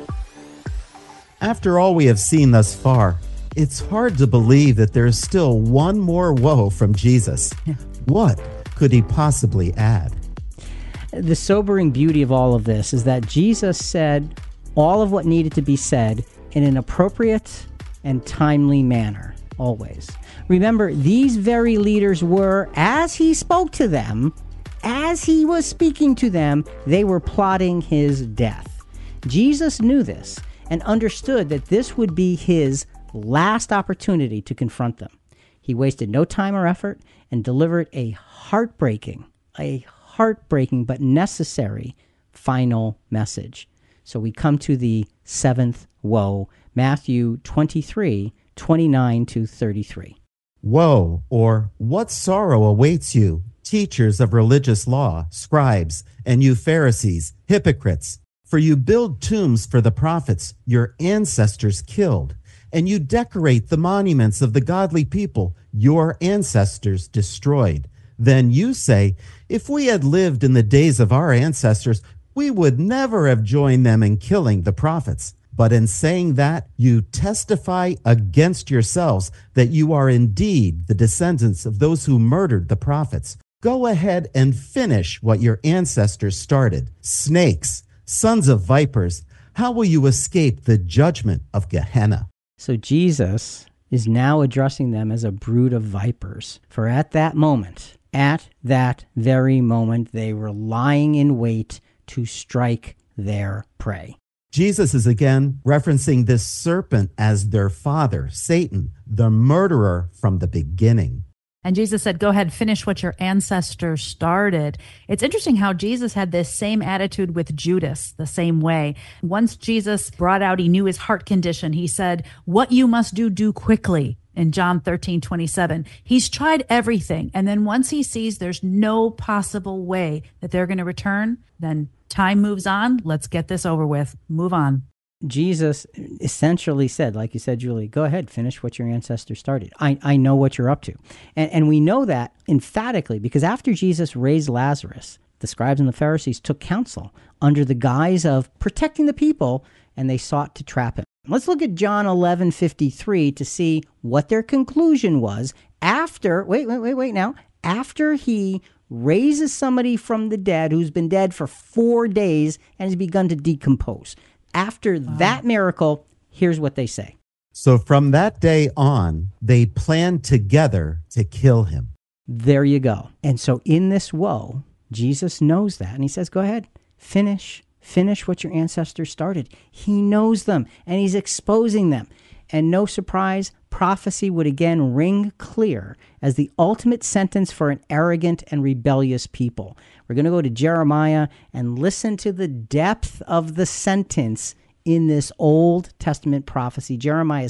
After all we have seen thus far, it's hard to believe that there is still one more woe from Jesus. What could he possibly add? The sobering beauty of all of this is that Jesus said all of what needed to be said in an appropriate and timely manner, always. Remember, these very leaders were, as he spoke to them, as he was speaking to them, they were plotting his death. Jesus knew this and understood that this would be his last opportunity to confront them. He wasted no time or effort and delivered a heartbreaking but necessary final message. So we come to the seventh woe, Matthew 23, 29 to 33. Woe, or what sorrow awaits you, teachers of religious law, scribes, and you Pharisees, hypocrites! For you build tombs for the prophets your ancestors killed, and you decorate the monuments of the godly people your ancestors destroyed. Then you say, if we had lived in the days of our ancestors, we would never have joined them in killing the prophets. But in saying that, you testify against yourselves that you are indeed the descendants of those who murdered the prophets. Go ahead and finish what your ancestors started. Snakes, sons of vipers, how will you escape the judgment of Gehenna? So Jesus is now addressing them as a brood of vipers. For at that very moment, they were lying in wait to strike their prey. Jesus is again referencing this serpent as their father, Satan, the murderer from the beginning. And Jesus said, go ahead, finish what your ancestors started. It's interesting how Jesus had this same attitude with Judas, the same way. Once Jesus brought out, he knew his heart condition. He said, what you must do, do quickly. In John 13:27, he's tried everything. And then once he sees there's no possible way that they're going to return, then time moves on. Let's get this over with. Move on. Jesus essentially said, like you said, Julie, go ahead, finish what your ancestors started. I know what you're up to. And we know that emphatically because after Jesus raised Lazarus, the scribes and the Pharisees took counsel under the guise of protecting the people, and they sought to trap him. Let's look at John 11:53 to see what their conclusion was after, after he raises somebody from the dead who's been dead for 4 days and has begun to decompose. After that miracle, here's what they say. So from that day on, they planned together to kill him. There you go. And so in this woe, Jesus knows that. And he says, go ahead, finish what your ancestors started. He knows them and he's exposing them. And no surprise, prophecy would again ring clear as the ultimate sentence for an arrogant and rebellious people. We're going to go to Jeremiah and listen to the depth of the sentence in this Old Testament prophecy, Jeremiah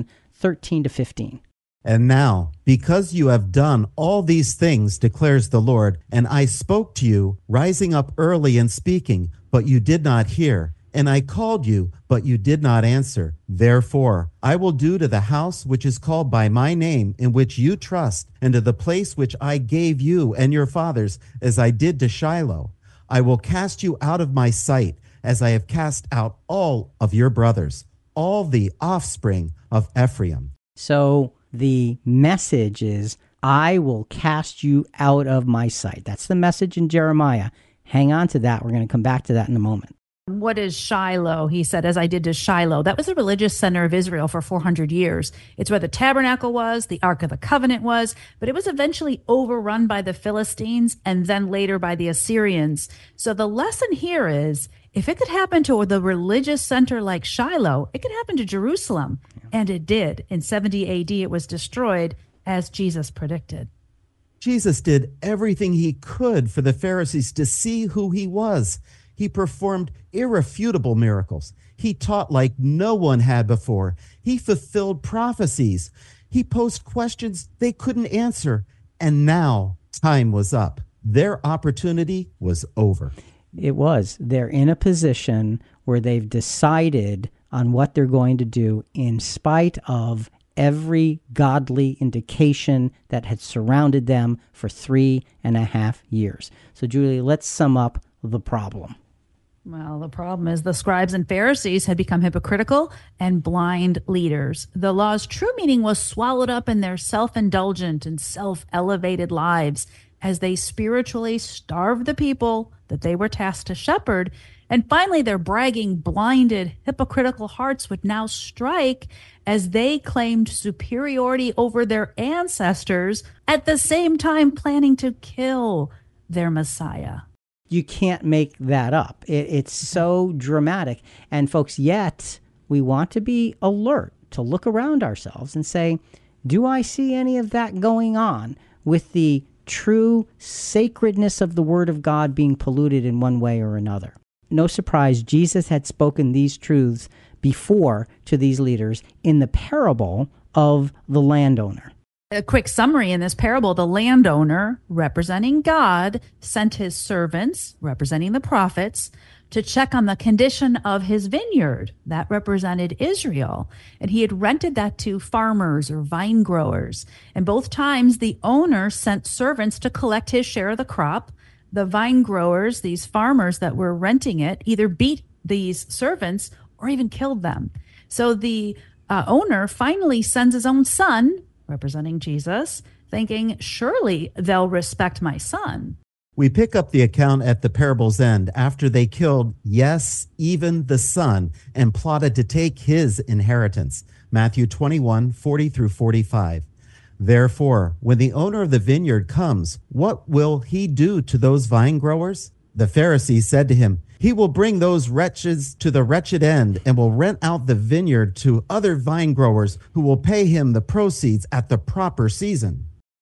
7:13 to 15. And now, because you have done all these things, declares the Lord, and I spoke to you, rising up early and speaking, but you did not hear, and I called you, but you did not answer. Therefore, I will do to the house which is called by my name, in which you trust, and to the place which I gave you and your fathers, as I did to Shiloh. I will cast you out of my sight, as I have cast out all of your brothers, all the offspring of Ephraim. So the message is, I will cast you out of my sight. That's the message in Jeremiah. Hang on to that. We're going to come back to that in a moment. What is Shiloh? He said, as I did to Shiloh. That was the religious center of Israel for 400 years. It's where the tabernacle was, the Ark of the Covenant was, but it was eventually overrun by the Philistines and then later by the Assyrians. So the lesson here is, if it could happen to the religious center like Shiloh, it could happen to Jerusalem. And it did. In 70 AD, it was destroyed as Jesus predicted. Jesus did everything he could for the Pharisees to see who he was. He performed irrefutable miracles. He taught like no one had before. He fulfilled prophecies. He posed questions they couldn't answer. And now time was up. Their opportunity was over. It was. They're in a position where they've decided on what they're going to do in spite of every godly indication that had surrounded them for 3.5 years. So, Julie, let's sum up the problem. Well, the problem is the scribes and Pharisees had become hypocritical and blind leaders. The law's true meaning was swallowed up in their self-indulgent and self-elevated lives as they spiritually starved the people that they were tasked to shepherd. And finally, their bragging, blinded, hypocritical hearts would now strike as they claimed superiority over their ancestors, at the same time planning to kill their Messiah. You can't make that up. It's so dramatic. And folks, yet we want to be alert to look around ourselves and say, do I see any of that going on with the true sacredness of the Word of God being polluted in one way or another? No surprise, Jesus had spoken these truths before to these leaders in the parable of the landowner. A quick summary in this parable: the landowner, representing God, sent his servants, representing the prophets, to check on the condition of his vineyard. That represented Israel. And he had rented that to farmers or vine growers. And both times the owner sent servants to collect his share of the crop. The vine growers, these farmers that were renting it, either beat these servants or even killed them. So the owner finally sends his own son, representing Jesus, thinking, surely they'll respect my son. We pick up the account at the parable's end after they killed, yes, even the son, and plotted to take his inheritance. Matthew 21, 40 through 45. Therefore, when the owner of the vineyard comes, what will he do to those vine growers? The Pharisees said to him, he will bring those wretches to the wretched end and will rent out the vineyard to other vine growers who will pay him the proceeds at the proper season.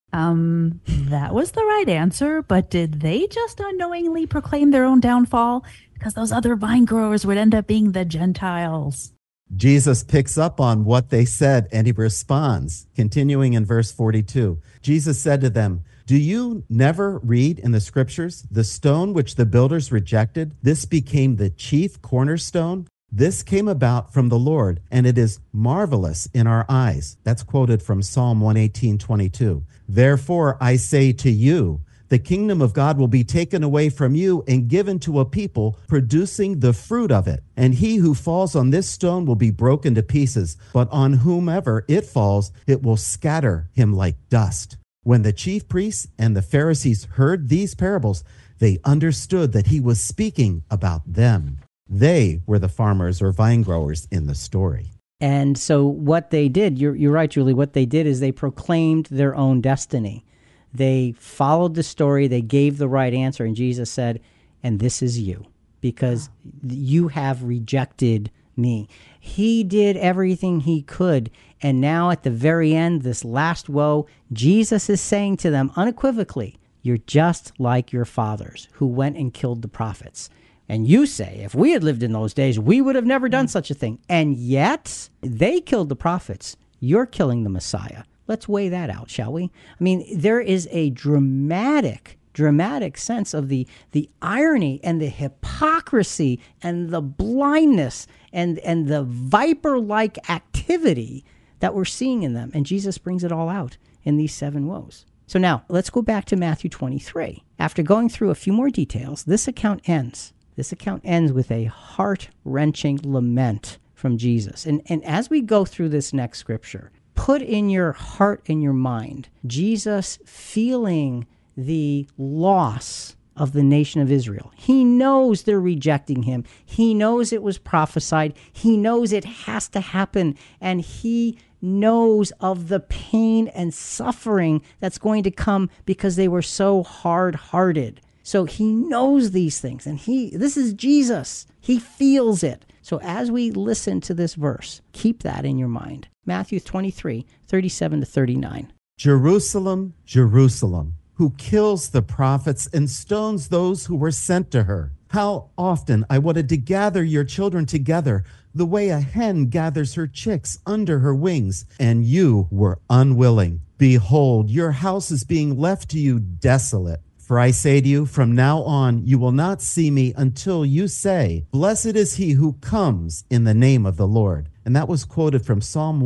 That was the right answer, but did they just unknowingly proclaim their own downfall? Because those other vine growers would end up being the Gentiles. Jesus picks up on what they said and he responds, continuing in verse 42. Jesus said to them, do you never read in the scriptures, the stone which the builders rejected, this became the chief cornerstone? This came about from the Lord, and it is marvelous in our eyes. That's quoted from Psalm 118:22. Therefore, I say to you, the kingdom of God will be taken away from you and given to a people producing the fruit of it. And he who falls on this stone will be broken to pieces, but on whomever it falls, it will scatter him like dust. When the chief priests and the Pharisees heard these parables, they understood that he was speaking about them. They were the farmers or vine growers in the story. And so what they did, you're right, Julie, what they did is they proclaimed their own destiny. They followed the story, they gave the right answer, and Jesus said, and this is you, because you have rejected me. He did everything he could, and now at the very end, this last woe, Jesus is saying to them unequivocally, you're just like your fathers who went and killed the prophets. And you say, if we had lived in those days, we would have never done such a thing. And yet, they killed the prophets. You're killing the Messiah. Let's weigh that out, shall we? I mean, there is a dramatic sense of the irony and the hypocrisy and the blindness and the viper-like activity that we're seeing in them. And Jesus brings it all out in these 7 woes. So now, let's go back to Matthew 23. After going through a few more details, this account ends. This account ends with a heart-wrenching lament from Jesus. And as we go through this next scripture, put in your heart and your mind Jesus feeling the loss of the nation of Israel. He knows they're rejecting him. He knows it was prophesied. He knows it has to happen. And he knows of the pain and suffering that's going to come because they were so hard-hearted. So he knows these things, and this is Jesus. He feels it. So as we listen to this verse, keep that in your mind. Matthew 23, 37 to 39. Jerusalem, Jerusalem, who kills the prophets and stones those who were sent to her. How often I wanted to gather your children together, the way a hen gathers her chicks under her wings, and you were unwilling. Behold, your house is being left to you desolate. For I say to you, from now on, you will not see me until you say, blessed is he who comes in the name of the Lord. And that was quoted from Psalm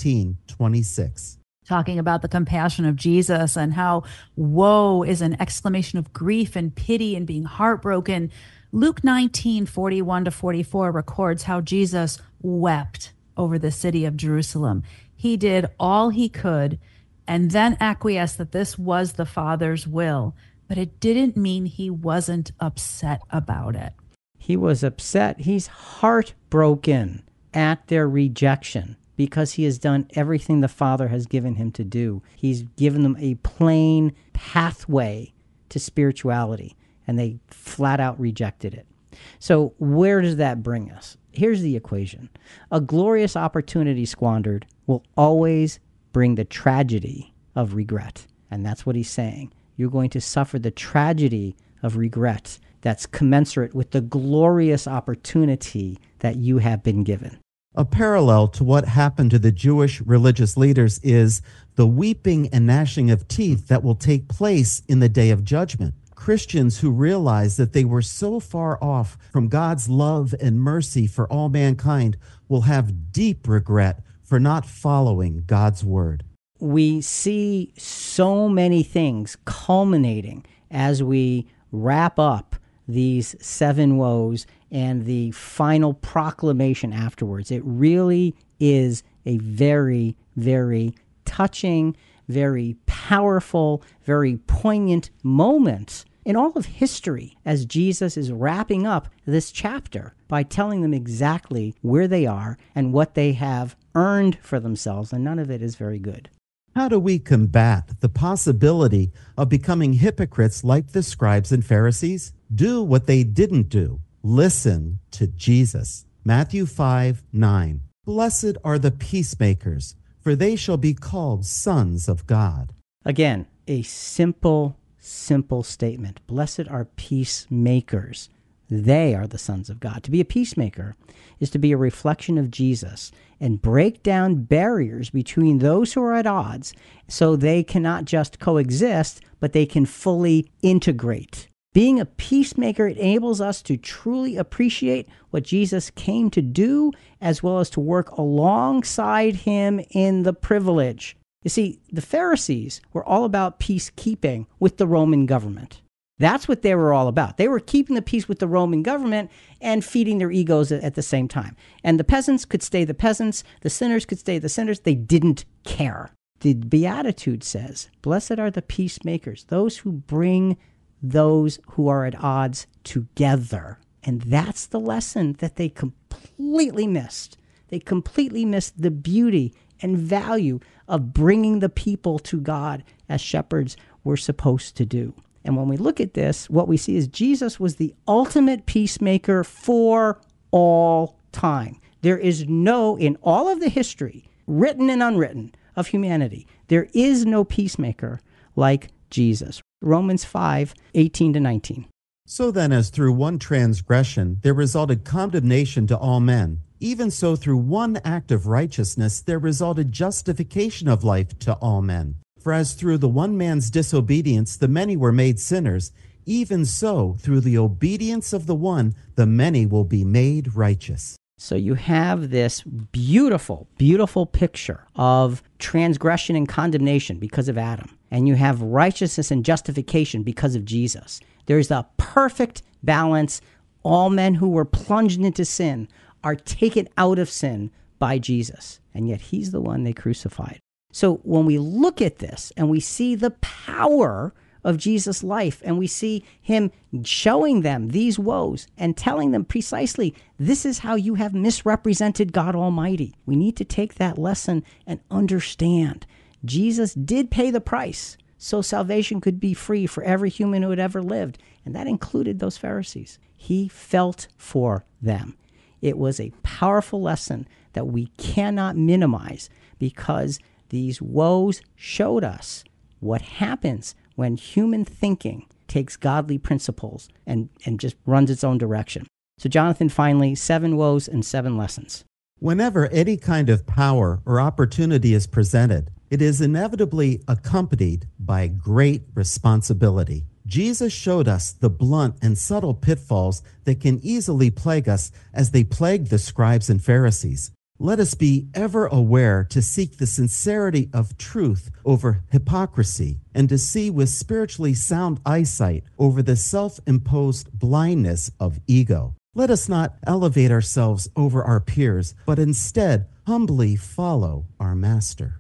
118:26. Talking about the compassion of Jesus and how woe is an exclamation of grief and pity and being heartbroken. Luke 19:41 to 44 records how Jesus wept over the city of Jerusalem. He did all he could and then acquiesced that this was the Father's will. But it didn't mean he wasn't upset about it. He was upset. He's heartbroken at their rejection because he has done everything the Father has given him to do. He's given them a plain pathway to spirituality. and they flat out rejected it. So where does that bring us? Here's the equation. A glorious opportunity squandered will always bring the tragedy of regret. And that's what he's saying. You're going to suffer the tragedy of regret that's commensurate with the glorious opportunity that you have been given. A parallel to what happened to the Jewish religious leaders is the weeping and gnashing of teeth that will take place in the day of judgment. Christians who realize that they were so far off from God's love and mercy for all mankind will have deep regret for not following God's word. We see so many things culminating as we wrap up these 7 woes and the final proclamation afterwards. It really is a very, very touching, very powerful, very poignant moment in all of history as Jesus is wrapping up this chapter by telling them exactly where they are and what they have earned for themselves, and none of it is very good. How do we combat the possibility of becoming hypocrites like the scribes and Pharisees? Do what they didn't do. Listen to Jesus. Matthew 5:9. Blessed are the peacemakers, for they shall be called sons of God. Again, a simple statement. Blessed are peacemakers. They are the sons of God. To be a peacemaker is to be a reflection of Jesus and break down barriers between those who are at odds so they cannot just coexist, but they can fully integrate. Being a peacemaker enables us to truly appreciate what Jesus came to do, as well as to work alongside him in the privilege. You see, the Pharisees were all about peacekeeping with the Roman government. That's what they were all about. They were keeping the peace with the Roman government and feeding their egos at the same time. And the peasants could stay the peasants. The sinners could stay the sinners. They didn't care. The Beatitude says, blessed are the peacemakers, those who bring those who are at odds together. And that's the lesson that they completely missed. They completely missed the beauty and value of bringing the people to God as shepherds were supposed to do. And when we look at this, what we see is Jesus was the ultimate peacemaker for all time. There is no, in all of the history, written and unwritten, of humanity, there is no peacemaker like Jesus. Romans 5:18-19. So then, as through one transgression there resulted condemnation to all men, even so through one act of righteousness there resulted justification of life to all men. For as through the one man's disobedience the many were made sinners, even so through the obedience of the one the many will be made righteous. So you have this beautiful, beautiful picture of transgression and condemnation because of Adam. And you have righteousness and justification because of Jesus. There's a perfect balance. All men who were plunged into sin are taken out of sin by Jesus. And yet he's the one they crucified. So when we look at this and we see the power of Jesus' life and we see him showing them these woes and telling them precisely, this is how you have misrepresented God Almighty. We need to take that lesson and understand Jesus did pay the price so salvation could be free for every human who had ever lived. And that included those Pharisees. He felt for them. It was a powerful lesson that we cannot minimize because these woes showed us what happens when human thinking takes godly principles and just runs its own direction. So Jonathan, finally, 7 woes and 7 lessons. Whenever any kind of power or opportunity is presented, it is inevitably accompanied by great responsibility. Jesus showed us the blunt and subtle pitfalls that can easily plague us as they plagued the scribes and Pharisees. Let us be ever aware to seek the sincerity of truth over hypocrisy and to see with spiritually sound eyesight over the self-imposed blindness of ego. Let us not elevate ourselves over our peers, but instead humbly follow our master.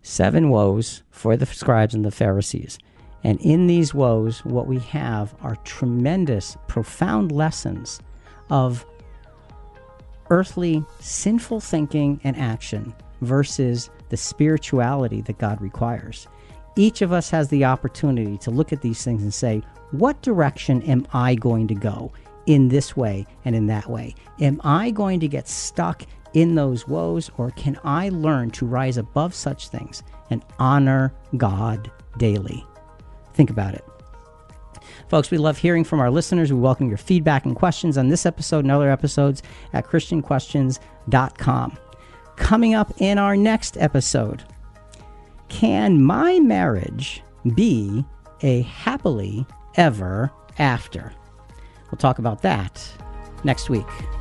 7 woes for the scribes and the Pharisees. And in these woes, what we have are tremendous, profound lessons of earthly, sinful thinking and action versus the spirituality that God requires. Each of us has the opportunity to look at these things and say, what direction am I going to go in this way and in that way? Am I going to get stuck in those woes, or can I learn to rise above such things and honor God daily? Think about it. Folks, we love hearing from our listeners. We welcome your feedback and questions on this episode and other episodes at ChristianQuestions.com. Coming up in our next episode, can my marriage be a happily ever after? We'll talk about that next week.